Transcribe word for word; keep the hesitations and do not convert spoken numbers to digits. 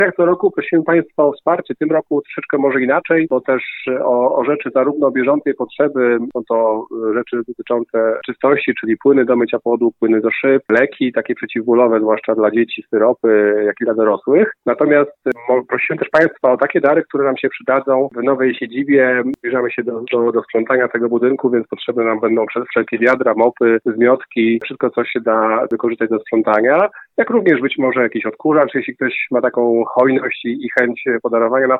Jak co roku prosimy Państwa o wsparcie. Tym roku troszeczkę może inaczej, bo też o, o rzeczy zarówno bieżącej potrzeby, są to rzeczy dotyczące czystości, czyli płyny do mycia podłóg, płyny do szyb, leki takie przeciwbólowe, zwłaszcza dla dzieci, syropy, jak i dla dorosłych. Natomiast prosimy też Państwa o takie dary, które nam się przydadzą w nowej siedzibie. Zbliżamy się do, do, do sprzątania tego budynku, więc potrzebne nam będą wszelkie wiadra, mopy, zmiotki, wszystko, co się da wykorzystać do sprzątania. Jak również być może jakiś odkurzacz, jeśli ktoś ma taką hojność i, i chęć podarowania na